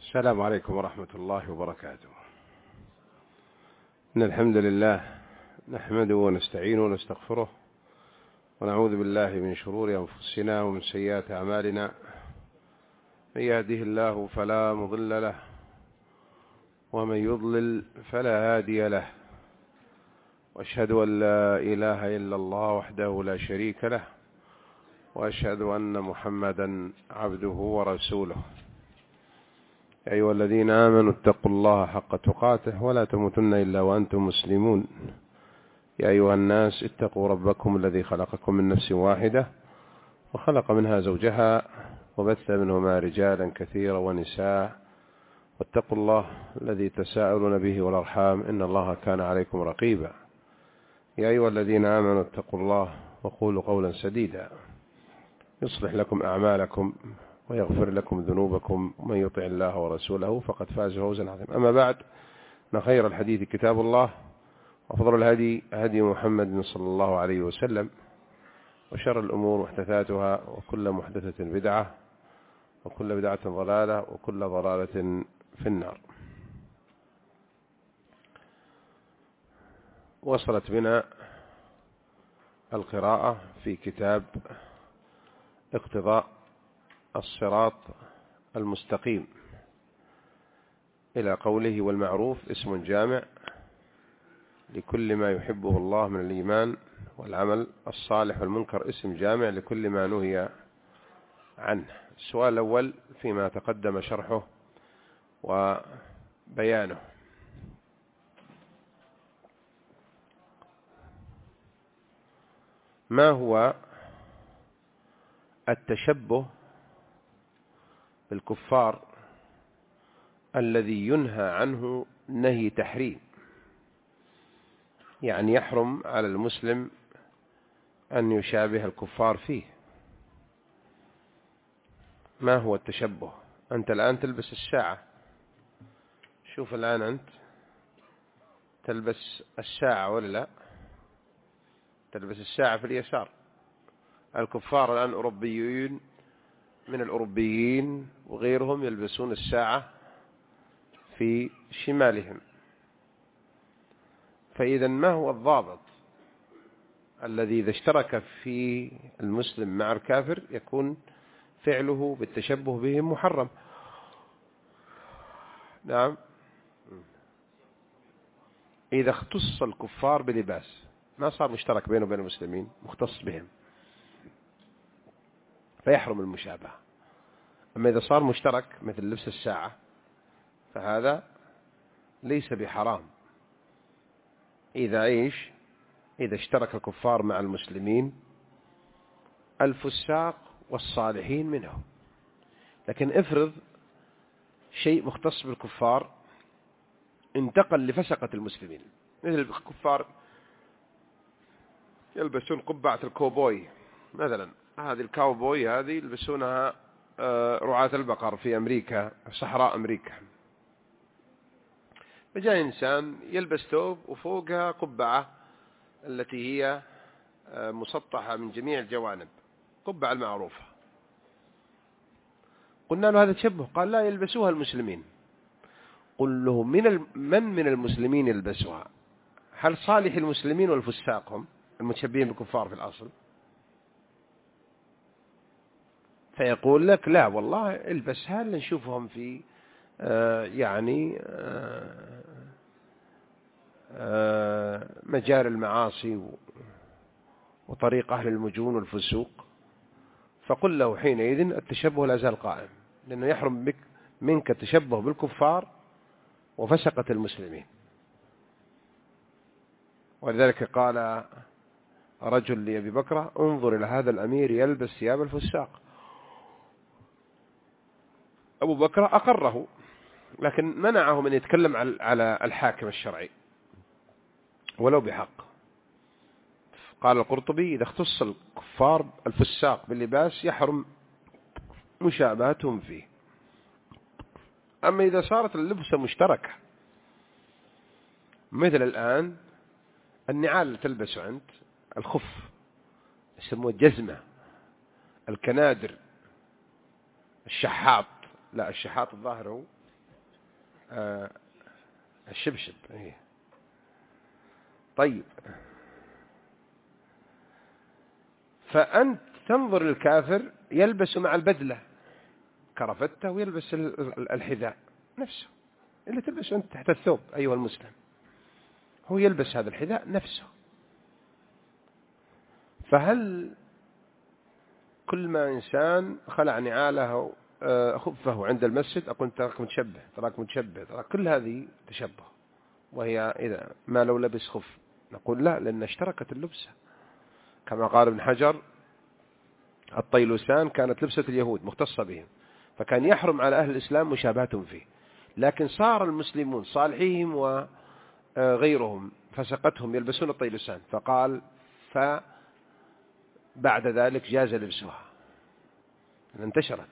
السلام عليكم ورحمة الله وبركاته. إن الحمد لله نحمده ونستعينه ونستغفره ونعوذ بالله من شرور أنفسنا ومن سيئات أعمالنا. من يهده الله فلا مضل له ومن يضلل فلا هادي له، وأشهد أن لا إله إلا الله وحده لا شريك له، وأشهد أن محمدا عبده ورسوله. يا أيها الذين آمنوا اتقوا الله حق تقاته ولا تموتن إلا وأنتم مسلمون. يا أيها الناس اتقوا ربكم الذي خلقكم من نفس واحدة وخلق منها زوجها وبث منهما رجالا كثيرا ونساء، واتقوا الله الذي تساءلون به والأرحام إن الله كان عليكم رقيبا. يا أيها الذين آمنوا اتقوا الله وقولوا قولا سديدا يصلح لكم أعمالكم ويغفر لكم ذنوبكم، ومن يطع الله ورسوله فقد فاز فوزا عظيما. أما بعد، إن خير الحديث كتاب الله، وأفضل الهدي هدي محمد صلى الله عليه وسلم، وشر الأمور محدثاتها، وكل محدثة بدعة، وكل بدعة ضلالة، وكل ضلالة في النار. وصلت بنا القراءة في كتاب اقتضاء الصراط المستقيم إلى قوله: والمعروف اسم جامع لكل ما يحبه الله من الإيمان والعمل الصالح، والمنكر اسم جامع لكل ما نهي عنه. السؤال الأول فيما تقدم شرحه وبيانه: ما هو التشبه بالكفار الذي ينهى عنه نهي تحريم؟ يعني يحرم على المسلم أن يشابه الكفار فيه. ما هو التشبه؟ أنت الآن تلبس الساعة، شوف الآن أنت تلبس الساعة ولا لا؟ تلبس الساعة في اليسار. الكفار الآن أوروبيين من الأوروبيين وغيرهم يلبسون الساعة في شمالهم. فإذا ما هو الضابط الذي إذا اشترك في المسلم مع الكافر يكون فعله بالتشبه بهم محرم؟ نعم، إذا اختص الكفار بلباس ما صار مشترك بينه وبين المسلمين، مختص بهم، فيحرم المشابهة. أما إذا صار مشترك مثل لبس الساعة فهذا ليس بحرام. إذا اشترك الكفار مع المسلمين الفساق والصالحين منهم. لكن افرض شيء مختص بالكفار انتقل لفسقة المسلمين، مثل الكفار يلبسون قبعة الكوبوي مثلا. هذه الكاوبوي هذه يلبسونها رعاة البقر في أمريكا، صحراء أمريكا. فجاء إنسان يلبس ثوب وفوقها قبعة التي هي مسطحة من جميع الجوانب، قبعة المعروفة. قلنا له هذا تشبه، قال لا، يلبسوها المسلمين. قل له من المسلمين يلبسها؟ هل صالح المسلمين والفساق هم المتشبهين بالكفار في الأصل؟ فيقول لك لا والله البسها اللي نشوفهم في مجال المعاصي وطريق أهل المجون والفسوق. فقل له حينئذ التشبه لا زال قائم، لأنه يحرم منك التشبه بالكفار وفسقة المسلمين. ولذلك قال رجل لأبي بكر: انظر إلى هذا الأمير يلبس ثياب الفساق. أبو بكر أقره، لكن منعه من يتكلم على الحاكم الشرعي ولو بحق. قال القرطبي: إذا اختص الكفار الفساق باللباس يحرم مشابهتهم فيه. أما إذا صارت اللبسة مشتركة، مثل الآن النعال اللي تلبسه أنت، الخف يسموه الجزمة، الكنادر، الشحاط، لا الشحاط الظاهر هو الشبشب. إيه. طيب، فأنت تنظر الكافر يلبس مع البدلة كرفتة ويلبس الحذاء نفسه اللي تلبسه أنت تحت الثوب أيها المسلم، هو يلبس هذا الحذاء نفسه. فهل كل ما إنسان خلع نعاله خفه عند المسجد أقول تراك متشبه تراك متشبه تراك، كل هذه تشبه، وهي إذا ما لو لبس خف نقول لا، لأن اشتركت اللبسة كما قال ابن حجر الطيلسان كانت لبسة اليهود مختصة بهم، فكان يحرم على أهل الإسلام مشابهتهم فيه، لكن صار المسلمون صالحيهم وغيرهم فسقتهم يلبسون الطيلسان، فقال فبعد ذلك جاز لبسها، انتشرت،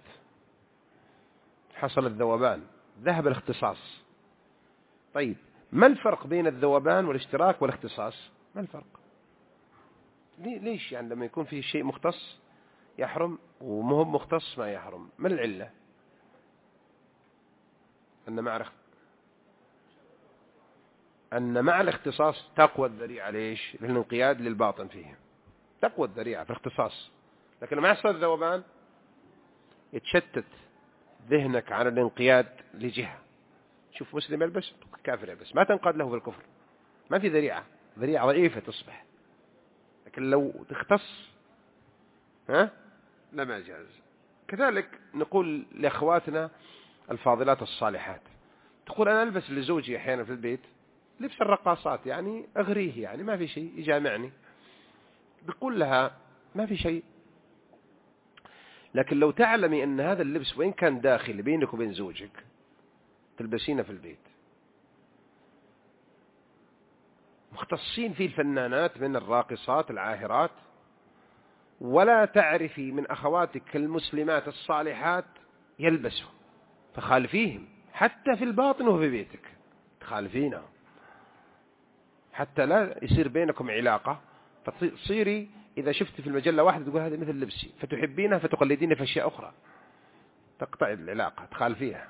حصل الذوبان، ذهب الاختصاص. طيب، ما الفرق بين الذوبان والاشتراك والاختصاص؟ ما الفرق؟ ليش يعني لما يكون فيه شيء مختص يحرم ومهم مختص ما يحرم؟ ما العلة؟ أن مع الاختصاص تقوى الذريعة. ليش؟ للانقياد للباطن فيه، تقوى الذريعة في الاختصاص. لكن لما يحصل الذوبان يتشتت ذهنك عن الانقياد لجهة. شوف مسلم يلبس كافر يلبس، ما تنقاد له بالكفر، ما في ذريعة، ذريعة ضعيفة تصبح. لكن لو تختص لا ما جاز. كذلك نقول لأخواتنا الفاضلات الصالحات، تقول أنا ألبس لزوجي أحيانا في البيت لبس الرقاصات، يعني أغريه، يعني ما في شيء يجامعني، بقول لها ما في شيء. لكن لو تعلمي أن هذا اللبس وإن كان داخل بينك وبين زوجك تلبسينه في البيت، مختصين فيه الفنانات من الراقصات العاهرات، ولا تعرفي من أخواتك المسلمات الصالحات يلبسوا، فخالفيهم حتى في الباطن وفي بيتك، تخالفينهم حتى لا يصير بينكم علاقة، فتصيري إذا شفت في المجلة واحدة تقول هذه مثل لبسي، فتحبينها فتقلدينها في أشياء أخرى، تقطع العلاقة، تخالفيها.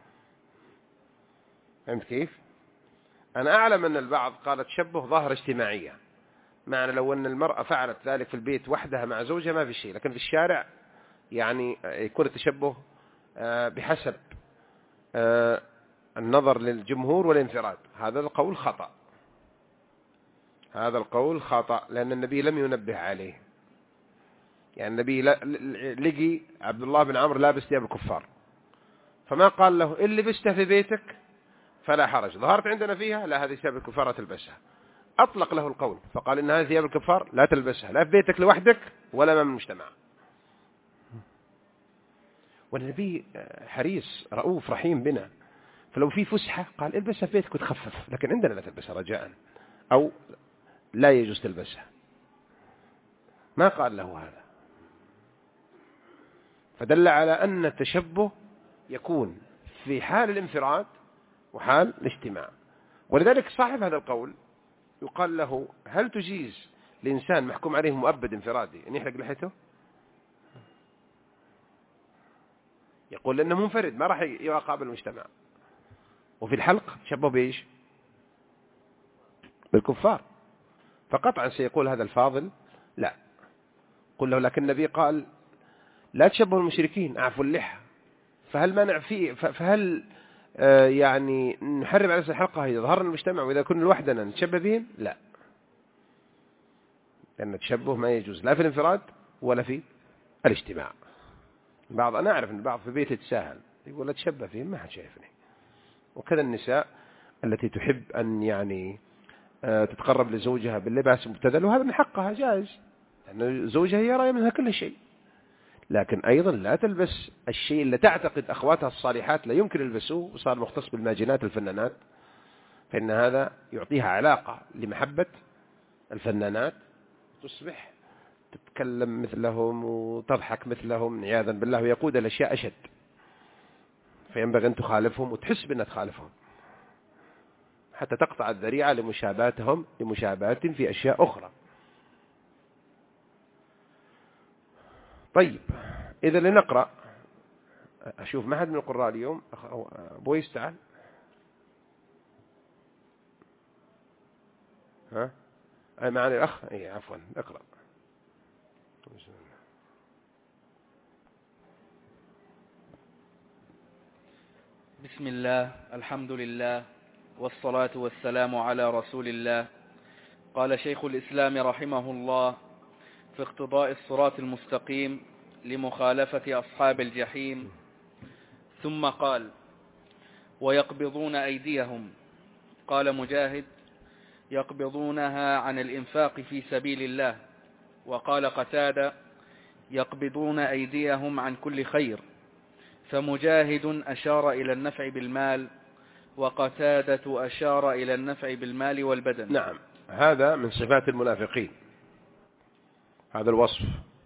فهمت كيف؟ أنا أعلم أن البعض قال تشبه ظاهرة اجتماعية، معنى لو أن المرأة فعلت ذلك في البيت وحدها مع زوجها ما في شيء، لكن في الشارع يعني يكون التشبه بحسب النظر للجمهور والانفراد. هذا القول خطأ، هذا القول خطأ، لأن النبي لم ينبه عليه. يعني النبي لقي عبد الله بن عمرو لابس ثياب الكفار، فما قال له إن لبسته في بيتك فلا حرج، ظهرت عندنا فيها لا هذه ثياب الكفار تلبسها، أطلق له القول، فقال إن هذه ثياب الكفار لا تلبسها لا في بيتك لوحدك ولا من المجتمع. والنبي حريص رؤوف رحيم بنا، فلو في فسحة قال البسها في بيتك وتخفف، لكن عندنا لا تلبسها رجاء، أو لا يجوز تلبسها، ما قال له هذا. فدل على أن التشبه يكون في حال الانفراد وحال الاجتماع. ولذلك صاحب هذا القول يقال له هل تجيز لإنسان محكوم عليه مؤبد انفرادي أن يحلق لحيته؟ يقول لأنه منفرد ما راح يقابل المجتمع، وفي الحلق تشبه بإيش؟ بالكفار، فقطعا سيقول هذا الفاضل لا. قل له لكن النبي قال لا تشبهوا المشركين أعفوا اللحى، فهل منع فيه؟ فهل يعني نحرم على الحلقة إذا ظهرنا المجتمع وإذا كنا لوحدنا نتشبه بهم؟ لا، لأن التشبه ما يجوز لا في الانفراد ولا في الاجتماع. أنا أعرف أن البعض في بيته يتساهل يقول أتشبه فيهم ما حد شايفني، وكذا النساء التي تحب أن يعني تتقرب لزوجها باللباس المبتذل، وهذا من حقها جائز، لأن زوجها يرى منها كل شيء، لكن أيضا لا تلبس الشيء اللي تعتقد أخواتها الصالحات لا يمكن يلبسوه وصار مختص بالماجنات الفنانات، فإن هذا يعطيها علاقة لمحبة الفنانات، تصبح تتكلم مثلهم وتضحك مثلهم عياذا بالله، ويقود الأشياء أشد، فينبغي أن تخالفهم وتحس بأنها تخالفهم حتى تقطع الذريعة لمشابهتهم لمشابهات في أشياء أخرى. طيب، إذا لنقرأ. أشوف ما حد من القراء اليوم. بويس تعال. ها معنا الأخ عفوا اقرأ. بسم الله، الحمد لله، والصلاة والسلام على رسول الله. قال شيخ الإسلام رحمه الله في اقتضاء الصراط المستقيم لمخالفة أصحاب الجحيم، ثم قال: ويقبضون أيديهم. قال مجاهد: يقبضونها عن الإنفاق في سبيل الله. وقال قتادة: يقبضون أيديهم عن كل خير. فمجاهد أشار إلى النفع بالمال، وقتادة أشار إلى النفع بالمال والبدن. نعم، هذا من صفات المنافقين، هذا الوصف،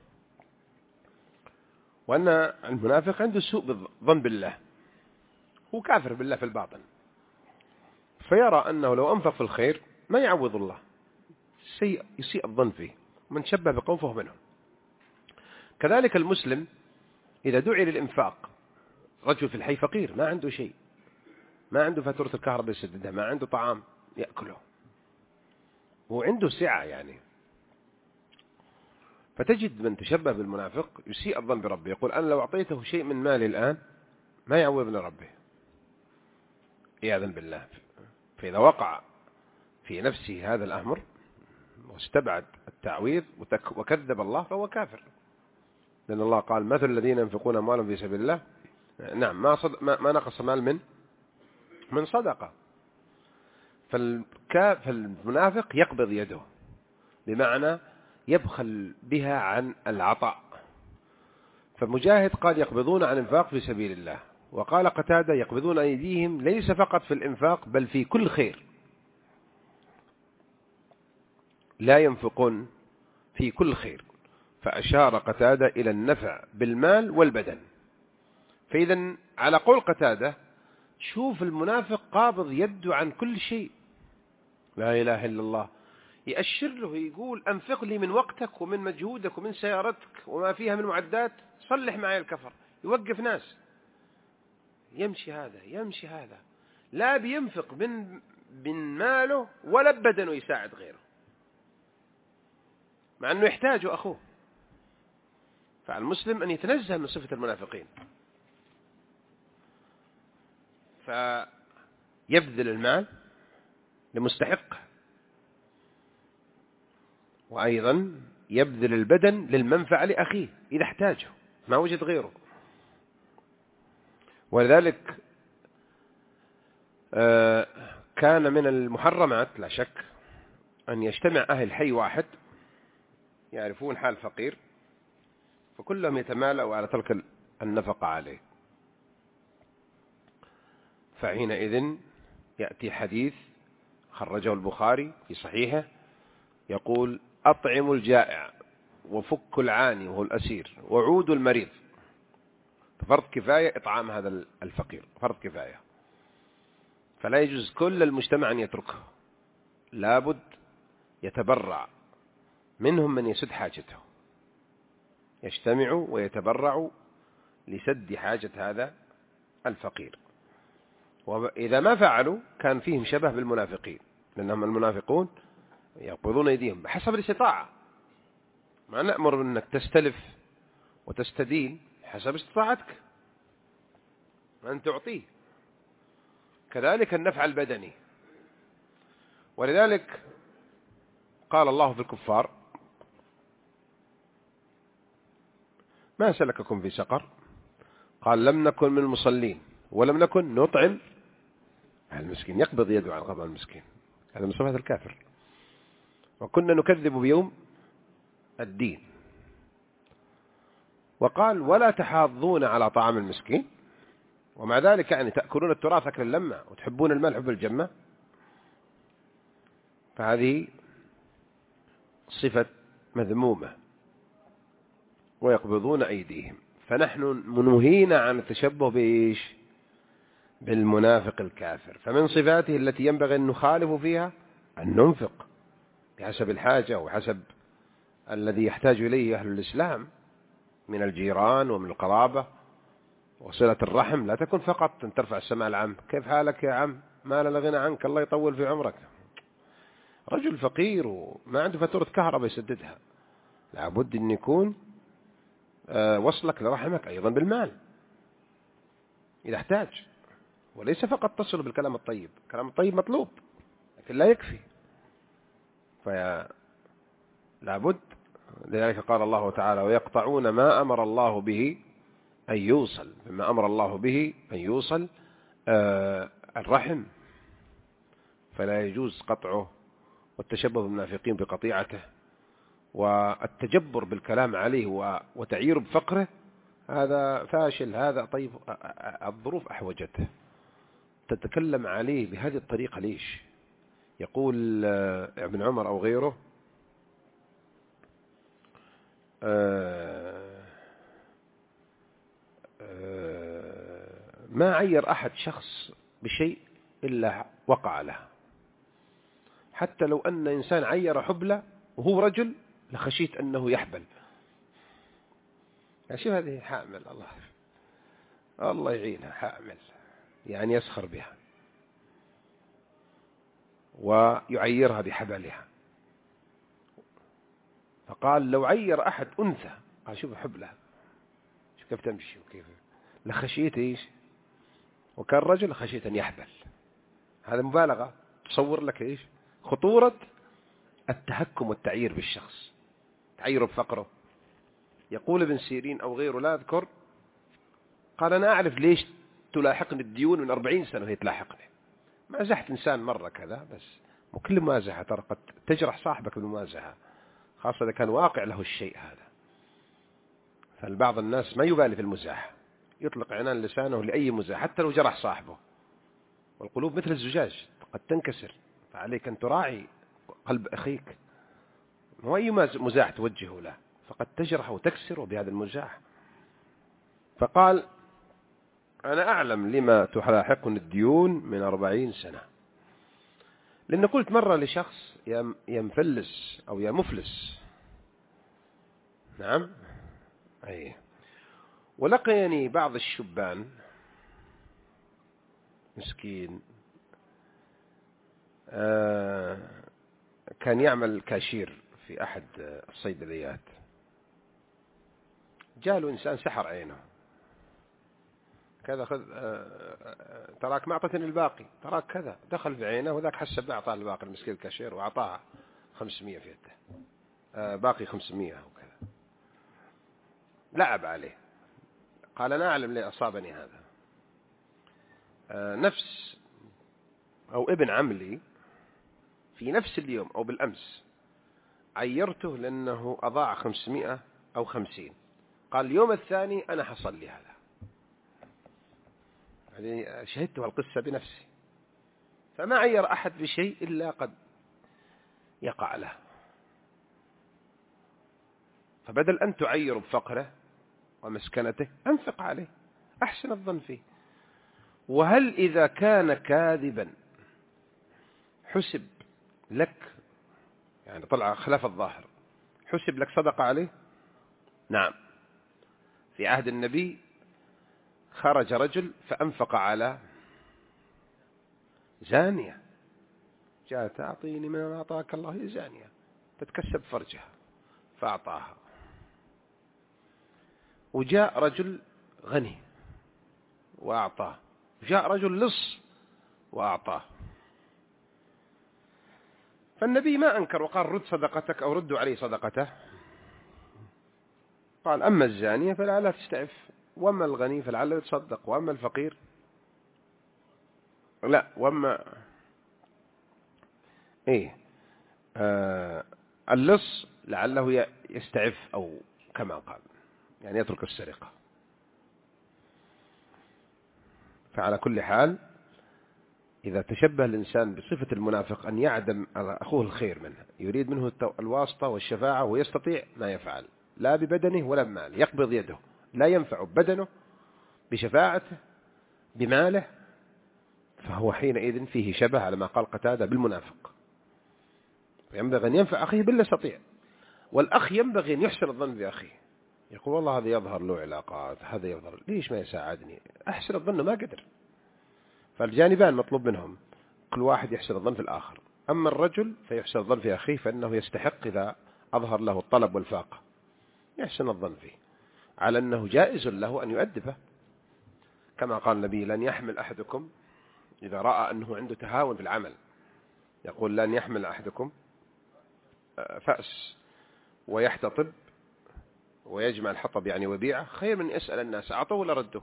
وأن المنافق عنده سوء بالظن بالله، هو كافر بالله في الباطن، فيرى أنه لو أنفق في الخير ما يعوض الله، يسيء الظن فيه، من شبه بقوم فهو منهم. كذلك المسلم إذا دعي للإنفاق، رجل في الحي فقير ما عنده شيء، ما عنده فاتورة الكهرباء يسددها، ما عنده طعام يأكله، وعنده سعة يعني، فتجد من تشبه بالمنافق يسيء الظن بربه، يقول أنا لو أعطيته شيء من مالي الآن ما يعوضني ربه، عياذا بالله. فإذا وقع في نفسه هذا الأمر واستبعد التعويض وكذب الله فهو كافر، لأن الله قال: مثل الذين ينفقون أموالهم في سبيل الله، نعم، ما نقص مال من صدقة. فالمنافق يقبض يده، بمعنى يبخل بها عن العطاء. فمجاهد قال: يقبضون عن الإنفاق في سبيل الله. وقال قتادة: يقبضون أيديهم ليس فقط في الإنفاق بل في كل خير، لا ينفقون في كل خير. فأشار قتادة إلى النفع بالمال والبدن. فإذا على قول قتادة شوف المنافق قابض يده عن كل شيء، لا إله إلا الله، يأشر له يقول: أنفق لي من وقتك ومن مجهودك ومن سيارتك وما فيها من معدات، صلح معي الكفر. يوقف ناس، يمشي هذا لا بينفق من ماله ولا بدنه يساعد غيره، مع أنه يحتاجه أخوه. فالمسلم أن يتنزه من صفة المنافقين، فيبذل المال لمستحقه، وأيضا يبذل البدن للمنفعة لأخيه إذا احتاجه ما وجد غيره. ولذلك كان من المحرمات لا شك أن يجتمع أهل حي واحد يعرفون حال فقير، فكلهم يتمالأوا على تلك النفقة عليه. فحينئذ يأتي حديث خرجه البخاري في صحيحه يقول: أطعموا الجائع وفكوا العاني وهو الأسير وعودوا المريض. فرض كفاية إطعام هذا الفقير، فرض كفاية، فلا يجوز كل المجتمع أن يتركه، لابد يتبرع منهم من يسد حاجته، يجتمعوا ويتبرعوا لسد حاجة هذا الفقير. وإذا ما فعلوا كان فيهم شبه بالمنافقين، لأنهم المنافقون يقبضون أيديهم بحسب الاستطاعة، ما نأمر أنك تستلف وتستدين حسب استطاعتك أن تعطيه. كذلك النفع البدني. ولذلك قال الله في الكفار: ما سلككم في سقر؟ قال: لم نكن من المصلين ولم نكن نطعم المسكين. يقبض يده عن قبض المسكين، هذا من صفات الكافر. وكنا نكذب بيوم الدين. وقال: ولا تحاضون على طعام المسكين، ومع ذلك يعني تأكلون التراث أكل اللمة وتحبون المال حب الجمة. فهذه صفة مذمومة. ويقبضون أيديهم. فنحن منوهين عن التشبه بإيش؟ بالمنافق الكافر. فمن صفاته التي ينبغي أن نخالف فيها أن ننفق بحسب الحاجة وحسب الذي يحتاج إليه أهل الإسلام من الجيران ومن القرابة وصلة الرحم. لا تكن فقط أن ترفع السماء العام: كيف حالك يا عم؟ ما لنا غنى عنك، الله يطول في عمرك. رجل فقير وما عنده فاتورة كهرباء يسددها، لابد أن يكون وصلك لرحمك أيضا بالمال إذا احتاج، وليس فقط تصل بالكلام الطيب. الكلام الطيب مطلوب لكن لا يكفي، لابد. لذلك قال الله تعالى: ويقطعون ما أمر الله به أن يوصل، بما أمر الله به أن يوصل الرحم، فلا يجوز قطعه، والتشبه بالمنافقين بقطيعته، والتجبر بالكلام عليه وتعييره بفقره، هذا فاشل. هذا طيب، الظروف أحوجته، تتكلم عليه بهذه الطريقة ليش؟ يقول ابن عمر أو غيره: ما عير أحد شخص بشيء إلا وقع له، حتى لو أن إنسان عير حبلة وهو رجل لخشيت أنه يحبل. شوف هذه حامل، الله يعينها، حامل يعني يسخر بها ويعيرها بحبلها. فقال: لو عير أحد أنثى، قال شوف حبلها، شوف كيف تمشي وكيف، لخشيت إيش؟ وكان رجل خشيت أن يحبل. هذا مبالغة، تصور لك إيش خطورة التهكم والتعيير بالشخص، تعيره بفقره. يقول ابن سيرين أو غيره لا أذكر، قال: أنا أعرف ليش تلاحقني الديون من 40 سنة وهي تلاحقني. مازحت إنسان مرة كذا، بس وكل مازحة ترى قد تجرح صاحبك بالمازحة، خاصة إذا كان واقع له الشيء هذا. فالبعض الناس ما يبالي في المزاح، يطلق عنان لسانه لأي مزاح حتى لو جرح صاحبه. والقلوب مثل الزجاج قد تنكسر، فعليك أن تراعي قلب أخيك، مو أي مزاح توجهه له، فقد تجرح وتكسره بهذا المزاح. فقال: أنا أعلم لما تلاحقني الديون من 40 سنة. لأن قلت مرة لشخص يا مفلس أو يا مفلس، نعم أي، ولقيني بعض الشبان مسكين كان يعمل كاشير في أحد الصيدليات، جاله إنسان سحر عينه كذا، خذ تراك ما أعطتني الباقي، تراك كذا، دخل في عينه وذاك حسب أعطاه الباقي المسكين الكاشير، وأعطاه 500 في يده، باقي 500 وكذا. لعب عليه، قال: أنا أعلم ليه أصابني هذا. نفس أو ابن عملي في نفس اليوم أو بالأمس عيرته لأنه أضاع 500 أو 50، قال اليوم الثاني أنا حصل لي هذا. يعني شهدت القصة بنفسي. فما عير أحد بشيء إلا قد يقع له. فبدل أن تعير بفقره ومسكنته، أنفق عليه، أحسن الظن فيه. وهل إذا كان كاذبا حسب لك، يعني طلع خلاف الظاهر، حسب لك صدقة عليه؟ نعم. في عهد النبي خرج رجل فأنفق على زانية، جاءت: أعطيني من ما أعطاك الله، يا زانية تتكسب فرجها، فأعطاها. وجاء رجل غني وأعطاه، جاء رجل لص وأعطاه. فالنبي ما أنكر وقال: رد صدقتك أو ردوا عليه صدقته. قال: أما الزانية فلعلها تستعف، وأما الغني فلعله يتصدق، وأما الفقير لا، وأما اللص لعله يستعف، أو كما قال يعني يترك السرقة. فعلى كل حال إذا تشبه الإنسان بصفة المنافق أن يعدم أخوه الخير منه، يريد منه الواسطة والشفاعة، ويستطيع ما يفعل، لا ببدنه ولا بماله، يقبض يده، لا ينفع بدنه بشفاعته بماله، فهو حينئذ فيه شبه على ما قال قتادة بالمنافق. ينبغي أن ينفع أخيه بالله يستطيع، والأخ ينبغي أن يحسن الظن بأخيه، يقول والله هذا يظهر له علاقات، هذا يظهر ليش ما يساعدني، أحسن الظن ما قدر. فالجانبان مطلوب منهم كل واحد يحسن الظن في الآخر. أما الرجل فيحسن الظن في أخيه فإنه يستحق إذا أظهر له الطلب والفاقة يحسن الظن فيه على أنه جائز له أن يؤدبه، كما قال النبي: لن يحمل أحدكم إذا رأى أنه عنده تهاون في العمل، يقول: لن يحمل أحدكم فأس ويحتطب ويجمع الحطب يعني وبيعه خير من يسأل الناس أعطوه ولا ردوه.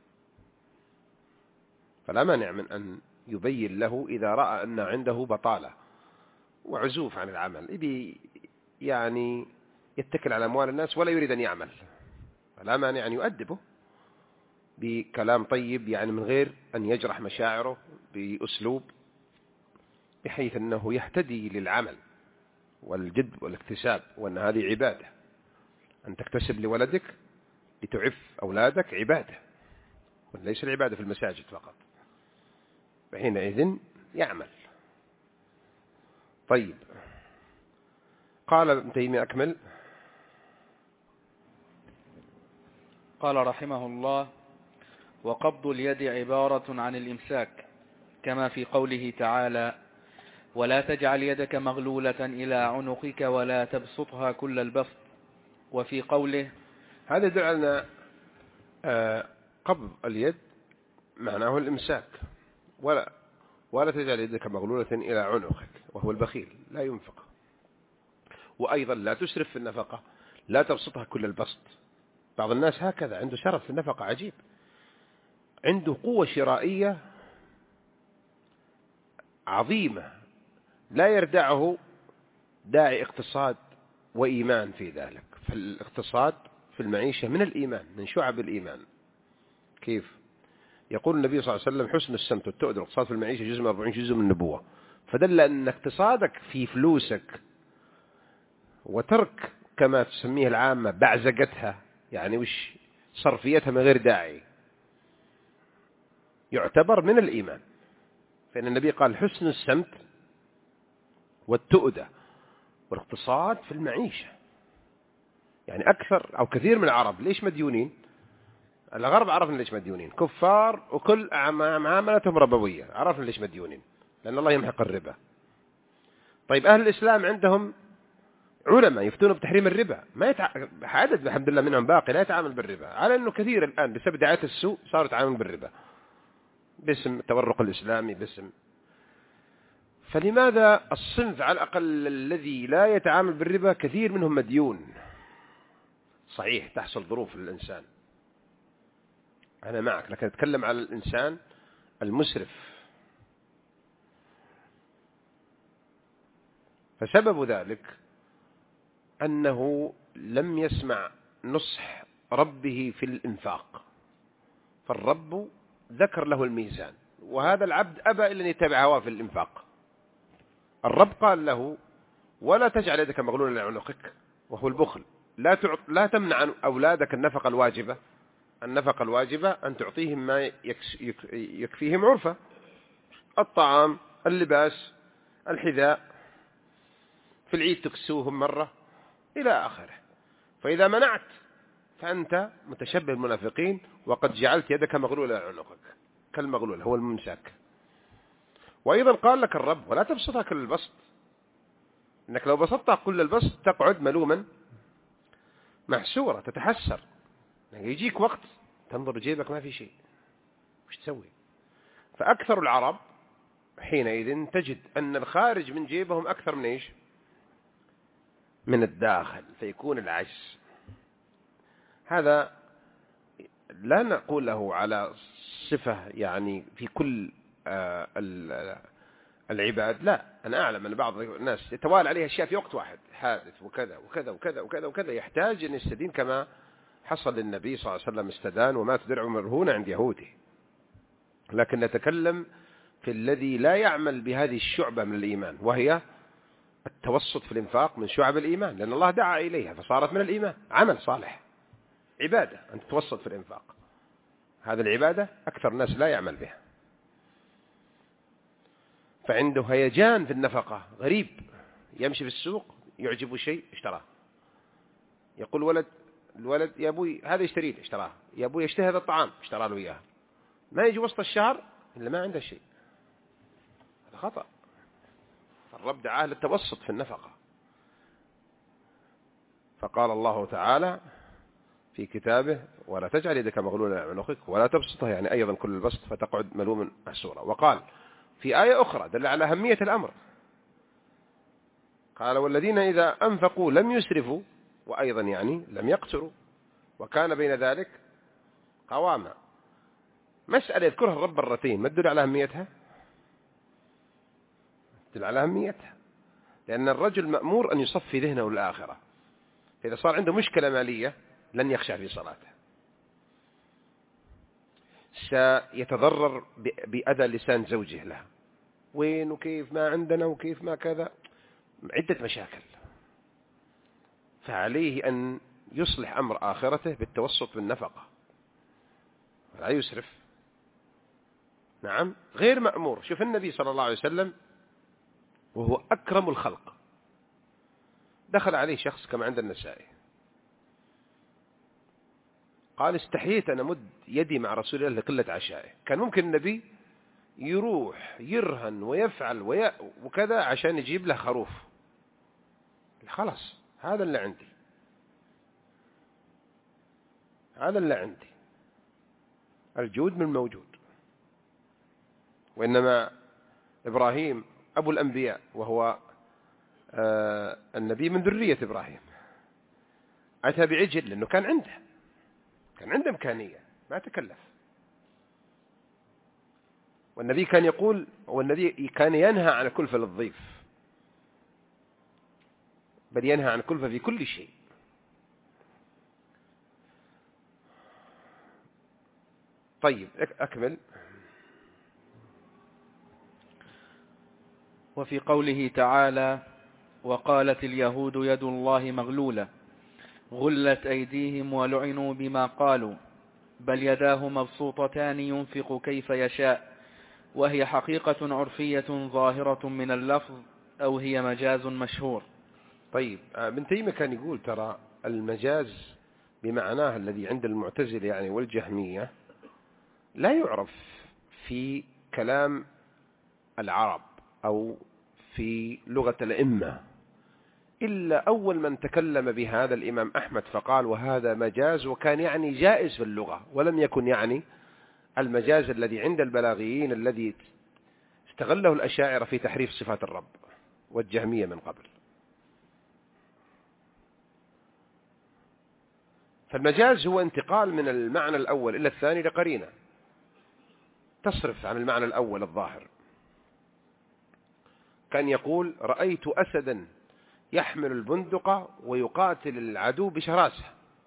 فلا مانع من أن يبين له إذا رأى أن عنده بطالة وعزوف عن العمل، يبي يعني يتكل على أموال الناس ولا يريد أن يعمل، فلا مانع أن يؤدبه بكلام طيب، يعني من غير أن يجرح مشاعره، بأسلوب بحيث أنه يهتدي للعمل والجد والاكتساب، وأن هذه عبادة، أن تكتسب لولدك لتعف أولادك عبادة، وليس العبادة في المساجد فقط، فحينئذ يعمل. طيب، قال ابن تيمية أكمل. قال رحمه الله: وقبض اليد عبارة عن الإمساك، كما في قوله تعالى: ولا تجعل يدك مغلولة إلى عنقك ولا تبسطها كل البسط. وفي قوله: هذا يدل على قبض اليد معناه الإمساك، ولا تجعل يدك مغلولة إلى عنقك، وهو البخيل لا ينفق. وأيضا لا تسرف في النفقة، لا تبسطها كل البسط. بعض الناس هكذا عنده شرف في النفقة عجيب، عنده قوة شرائية عظيمة لا يردعه داعي اقتصاد وإيمان في ذلك. فالاقتصاد في المعيشة من الإيمان، من شعب الإيمان. كيف؟ يقول النبي صلى الله عليه وسلم: حسن السمت والتؤدة الاقتصاد في المعيشة جزء من 40 جزء من النبوة. فدل أن اقتصادك في فلوسك وترك كما تسميه العامة بعزقتها، يعني وش صرفيتها من غير داعي، يعتبر من الإيمان. فإن النبي قال: حسن السمت والتؤدة والاقتصاد في المعيشة. يعني أكثر أو كثير من العرب ليش مديونين؟ الغرب عرفنا ليش مديونين، كفار وكل معاملتهم ربوية، عرفنا ليش مديونين، لأن الله يمحق الربا. طيب، أهل الإسلام عندهم علماء يفتون بتحريم الربا، ما عدد الحمد لله منهم باقي لا يتعامل بالربا، على أنه كثير الآن بسبب دعاية السوء صاروا يتعاملون بالربا باسم التورق الإسلامي، باسم. فلماذا الصنف على الأقل الذي لا يتعامل بالربا كثير منهم مديون؟ صحيح تحصل ظروف للإنسان، أنا معك، لكن أتكلم على الإنسان المسرف. فسبب ذلك أنه لم يسمع نصح ربه في الإنفاق، فالرب ذكر له الميزان، وهذا العبد أبى إلا أن يتبع هواه في الإنفاق. الرب قال له: ولا تجعل يدك مغلولة إلى عنقك، وهو البخل. لا تمنع عن أولادك النفقة الواجبة. النفقة الواجبة أن تعطيهم ما يكفيهم عرفة، الطعام، اللباس، الحذاء، في العيد تكسوهم مرة إلى آخره. فإذا منعت فأنت متشبه المنافقين، وقد جعلت يدك مغلولة إلى عنقك، كالمغلول هو الممساك. وأيضا قال لك الرب: ولا تبسطها كل البسط، إنك لو بسطتها كل البسط تقعد ملوما محسورة تتحسر، يعني يجيك وقت تنظر جيبك ما في شيء، وش تسوي؟ فأكثر العرب حينئذ تجد أن الخارج من جيبهم أكثر من إيش؟ من الداخل، فيكون العجز. هذا لا نقول له على صفة يعني في كل العباد، لا. أنا أعلم أن بعض الناس يتوالى عليه أشياء في وقت واحد، حادث وكذا وكذا وكذا وكذا وكذا، يحتاج أن يستدين كما حصل للنبي صلى الله عليه وسلم، استدان ومات درع مرهونة عند يهودي. لكن نتكلم في الذي لا يعمل بهذه الشعبة من الإيمان، وهي التوسط في الإنفاق، من شعب الإيمان، لأن الله دعا إليها فصارت من الإيمان، عمل صالح، عبادة أن تتوسط في الإنفاق. هذا العبادة أكثر الناس لا يعمل بها، فعنده هيجان في النفقة غريب. يمشي في السوق يعجبه شيء اشتراه، يقول الولد: يا أبوي هذا يشتري لي، اشتراه. يا أبوي يشتهي هذا الطعام، اشترى له إياه. ما يجي وسط الشهر إلا ما عنده شيء، هذا خطأ. الرب دعاه للتوسط في النفقة. فقال الله تعالى في كتابه: ولا تجعل يدك مغلولة إلى عنقك ولا تبسطها، يعني أيضا كل البسط فتقعد ملوما محسورا. وقال في آية أخرى دل على أهمية الأمر، قال: والذين إذا أنفقوا لم يسرفوا، وأيضا يعني لم يقتروا، وكان بين ذلك قواما. مسألة يذكرها الرب مرتين، ما تدل على أهميتها؟ تدل على أهميتها، لأن الرجل مأمور أن يصفي ذهنه للآخرة. إذا صار عنده مشكلة مالية لن يخشع في صلاته، سيتضرر بأذى لسان زوجه له، وين وكيف ما عندنا وكيف ما كذا، عدة مشاكل. فعليه أن يصلح أمر آخرته بالتوسط بالنفقة، لا يسرف. نعم، غير مأمور. شوف النبي صلى الله عليه وسلم وهو أكرم الخلق، دخل عليه شخص كما عند النسائي، قال: استحييت أن أمد يدي مع رسول الله لقلة عشائه. كان ممكن النبي يروح يرهن ويفعل وكذا عشان يجيب له خروف، خلاص هذا اللي عندي، هذا اللي عندي، الجود من موجود. وإنما إبراهيم أبو الأنبياء، وهو النبي من ذرية إبراهيم، أتى بعجل لأنه كان عنده إمكانية، ما تكلف. والنبي كان يقول، والنبي كان ينهى عن الكلفة للضيف، بل ينهى عن الكلفة في كل شيء. طيب أكمل. وفي قوله تعالى: وقالت اليهود يد الله مغلولة غلت أيديهم ولعنوا بما قالوا بل يداه مبسوطتان ينفق كيف يشاء، وهي حقيقة عرفية ظاهرة من اللفظ، أو هي مجاز مشهور. طيب ابن تيمية كان يقول ترى المجاز بمعناه الذي عند المعتزلة يعني والجهمية لا يعرف في كلام العرب أو في لغة الأئمة إلا أول من تكلم بهذا الإمام أحمد، فقال وهذا مجاز، وكان يعني جائز في اللغة، ولم يكن يعني المجاز الذي عند البلاغيين الذي استغله الأشاعرة في تحريف صفات الرب والجهمية من قبل. فالمجاز هو انتقال من المعنى الأول إلى الثاني لقرينة تصرف عن المعنى الأول الظاهر. كان يقول: رأيت أسدا يحمل البندقة ويقاتل العدو بشراسة.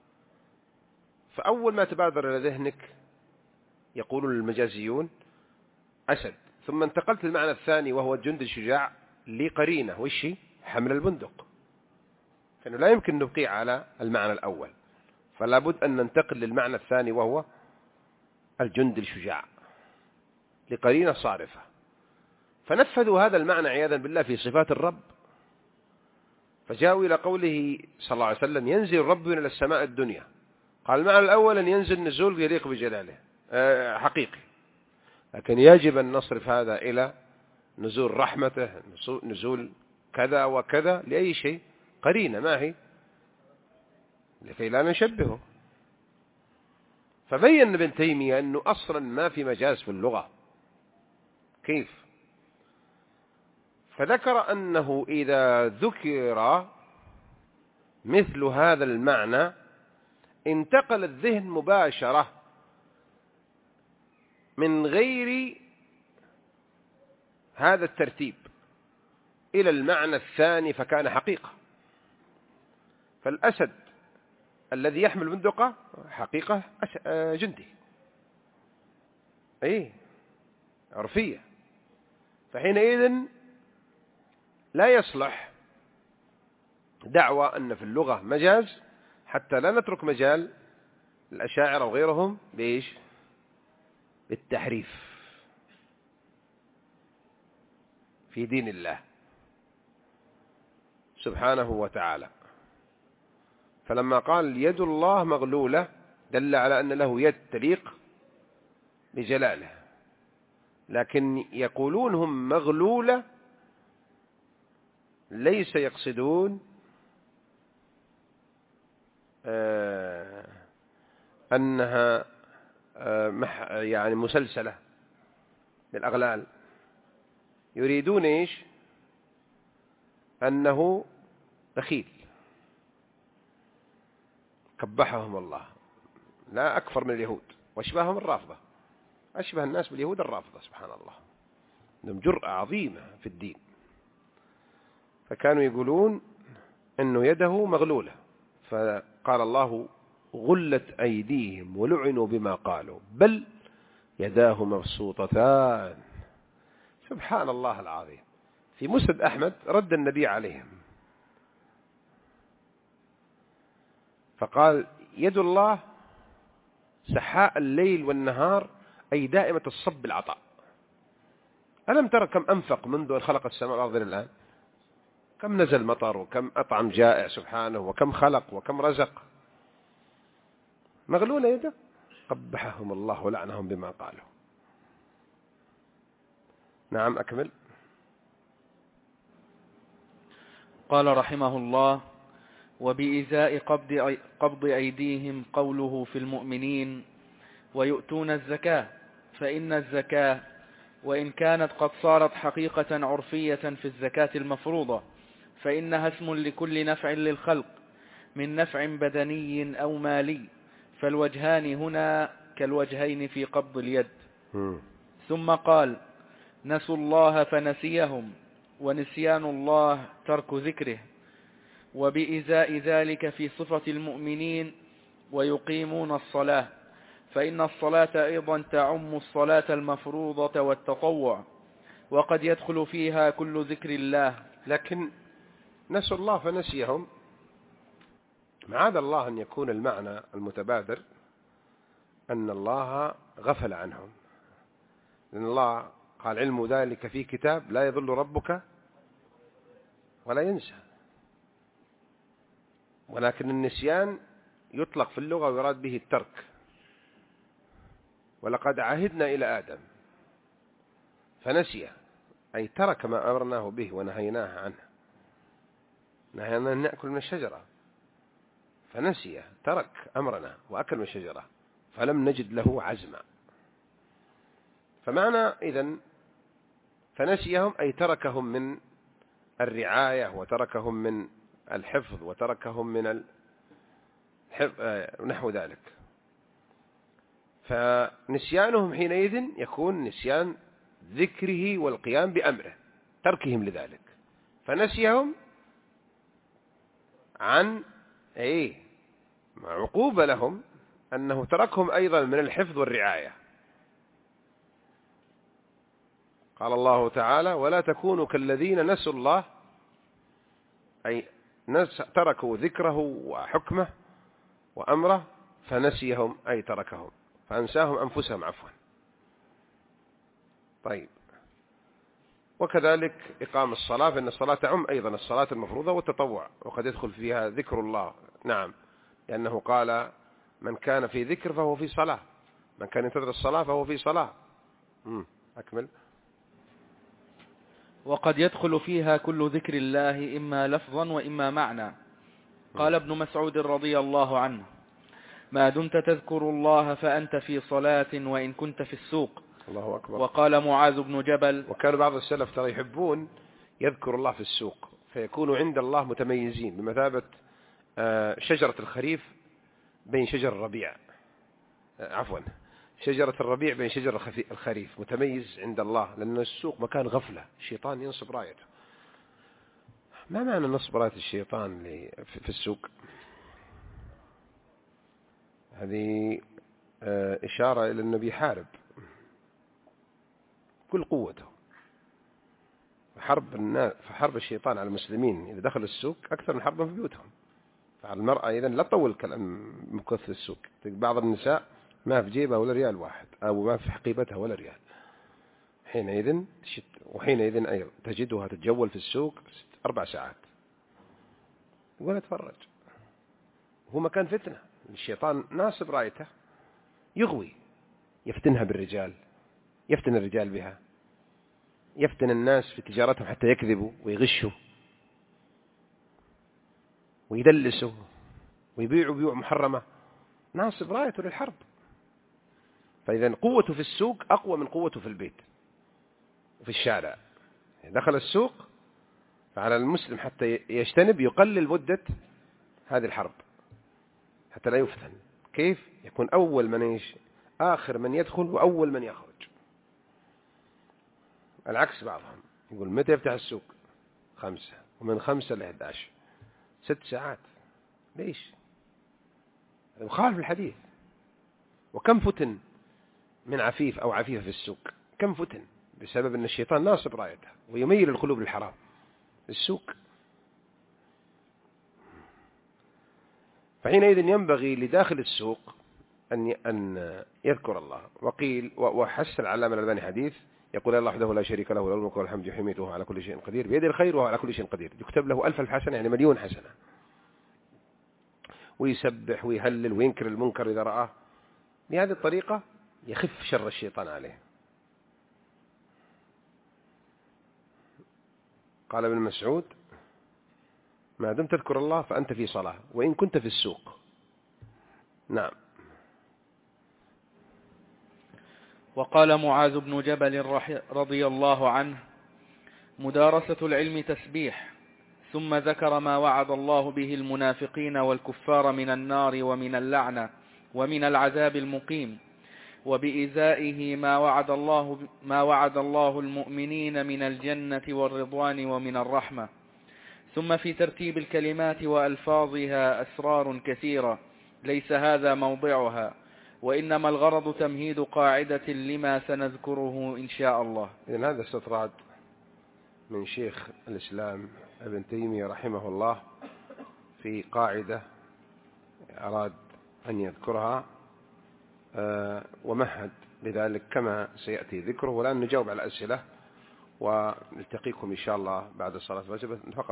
فأول ما تبادر إلى ذهنك يقول المجازيون أسد، ثم انتقلت للمعنى الثاني وهو الجند الشجاع لقرينة، وشي حمل البندق، فإنه لا يمكن نبقي على المعنى الأول، فلا بد أن ننتقل للمعنى الثاني وهو الجند الشجاع لقرينة صارفة. فنفذوا هذا المعنى عياذا بالله في صفات الرب، فجاءوا إلى قوله صلى الله عليه وسلم: ينزل ربنا إلى السماء الدنيا. قال المعنى الأول أن ينزل نزول يليق بجلاله حقيقي، لكن يجب أن نصرف هذا إلى نزول رحمته، نزول كذا وكذا، لأي شيء قرينة ما هي، لكي لا نشبهه. فبين ابن تيمية أنه أصلا ما في مجاز في اللغة. كيف؟ فذكر أنه إذا ذكر مثل هذا المعنى انتقل الذهن مباشرة من غير هذا الترتيب إلى المعنى الثاني، فكان حقيقة. فالأسد الذي يحمل بندقة حقيقة جندي، أي عرفية. فحينئذ لا يصلح دعوى أن في اللغة مجاز حتى لا نترك مجال الأشاعرة وغيرهم بإيش؟ بالتحريف في دين الله سبحانه وتعالى. فلما قال يد الله مغلولة دل على أن له يد تليق بجلاله، لكن يقولون هم مغلولة ليس يقصدون أنها يعني مسلسلة بالأغلال، يريدون إيش؟ أنه بخيل، قبحهم الله، لا أكفر من اليهود وأشبههم الرافضة، أشبه الناس باليهود الرافضة سبحان الله، لهم جرأة عظيمة في الدين. فكانوا يقولون أنه يده مغلولة، فقال الله غلت أيديهم ولعنوا بما قالوا بل يداه مبسوطتان. سبحان الله العظيم. في مسند أحمد رد النبي عليهم فقال يد الله سحاء الليل والنهار، أي دائمة الصب العطاء. ألم ترى كم أنفق منذ أن خلق السماء والأرض الآن؟ كم نزل مطر وكم أطعم جائع سبحانه وكم خلق وكم رزق. مغلولة يده، قبحهم الله ولعنهم بما قالوا. نعم أكمل. قال رحمه الله: وبإزاء قبض أيديهم قوله في المؤمنين ويؤتون الزكاة، فإن الزكاة وإن كانت قد صارت حقيقة عرفية في الزكاة المفروضة، فإنها اسم لكل نفع للخلق من نفع بدني أو مالي، فالوجهان هنا كالوجهين في قبض اليد. ثم قال: نسوا الله فنسيهم، ونسيان الله ترك ذكره. وبإزاء ذلك في صفة المؤمنين ويقيمون الصلاة، فإن الصلاة أيضا تعم الصلاة المفروضة والتطوع، وقد يدخل فيها كل ذكر الله. لكن نسوا الله فنسيهم، معاذ الله أن يكون المعنى المتبادر أن الله غفل عنهم، لأن الله قال علم ذلك في كتاب لا يضل ربك ولا ينسى. ولكن النسيان يطلق في اللغة ويراد به الترك، ولقد عهدنا إلى آدم فنسي، أي ترك ما أمرناه به ونهيناه عنه، نهينا أن نأكل من الشجرة فنسي، ترك أمرنا وأكل من الشجرة فلم نجد له عزما. فمعنى إذن فنسيهم أي تركهم من الرعاية وتركهم من الحفظ وتركهم من نحو ذلك. فنسيانهم حينئذ يكون نسيان ذكره والقيام بأمره، تركهم لذلك، فنسيهم عن عقوبة لهم أنه تركهم أيضا من الحفظ والرعاية. قال الله تعالى: ولا تكونوا كالذين نسوا الله، أي تركوا ذكره وحكمه وأمره فنسيهم أي تركهم، فأنساهم أنفسهم عفوا. طيب، وكذلك إقام الصلاة، فإن الصلاة تعم أيضا الصلاة المفروضة والتطوع، وقد يدخل فيها ذكر الله. نعم، لأنه قال: من كان في ذكر فهو في صلاة، من كان ينتظر الصلاة فهو في صلاة. أكمل. وقد يدخل فيها كل ذكر الله إما لفظا وإما معنى. قال ابن مسعود رضي الله عنه: ما دمت تذكر الله فأنت في صلاة وإن كنت في السوق. الله أكبر. وقال معاذ بن جبل: وكان بعض السلف ترى يحبون يذكر الله في السوق، فيكونوا عند الله متميزين بمثابة شجرة الخريف بين شجر الربيع، عفوا شجرة الربيع بين شجر الخريف، متميز عند الله، لأن السوق مكان غفلة، الشيطان ينصب رايته. ما معنى نصب راية الشيطان في السوق؟ هذه إشارة إلى أنه بيحارب كل قوته، فحرب الشيطان على المسلمين إذا دخل السوق أكثر من حربهم في بيوتهم. فعلى المرأة إذن لا تطول كلام مكث السوق. بعض النساء ما في جيبها ولا ريال واحد، أو ما في حقيبتها ولا ريال، وحينئذ أيضا تجدها تتجول في السوق 4 ساعات ولا تفرج. هو مكان فتنة، الشيطان ناصب رايته، يغوي، يفتنها بالرجال، يفتن الرجال بها، يفتن الناس في تجارتهم حتى يكذبوا ويغشوا ويدلسه ويبيع بيوع محرمة، ناصب رايته للحرب. فإذا قوته في السوق أقوى من قوته في البيت وفي الشارع. دخل السوق فعلى المسلم حتى يجتنب يقلل مدة هذه الحرب حتى لا يفتن. كيف؟ يكون أول من آخر من يدخل وأول من يخرج. العكس بعضهم يقول متى يفتح السوق؟ 5، ومن 5 ل 11، 6 ساعات. ليش؟ يخالف الحديث. وكم فتن من عفيف أو عفيفة في السوق، كم فتن بسبب أن الشيطان ناصب رايته ويميل القلوب للحرام السوق. فحينئذ ينبغي لداخل السوق أن يذكر الله. وقيل وحسن العلامة الألباني حديث يقول الله وحده لا شريك له له الملك والحمد يحيي وهو على كل شيء قدير بيده الخير وهو على كل شيء قدير، يكتب له 1000 حسنة يعني 1,000,000 حسنة، ويسبح ويهلل وينكر المنكر إذا رآه. بهذه الطريقة يخف شر الشيطان عليه. قال ابن مسعود ما دمت تذكر الله فأنت في صلاة وإن كنت في السوق. نعم. وقال معاذ بن جبل رضي الله عنه مدارسة العلم تسبيح، ثم ذكر ما وعد الله به المنافقين والكفار من النار ومن اللعنة ومن العذاب المقيم، وبإزائه ما وعد الله المؤمنين من الجنة والرضوان ومن الرحمة. ثم في ترتيب الكلمات وألفاظها أسرار كثيرة ليس هذا موضعها، وإنما الغرض تمهيد قاعدة لما سنذكره إن شاء الله. إذن هذا استطراد من شيخ الإسلام ابن تيمية رحمه الله في قاعدة أراد أن يذكرها ومهد لذلك كما سيأتي ذكره، والآن نجاوب على الأسئلة ونلتقيكم إن شاء الله بعد صلاة الفجر.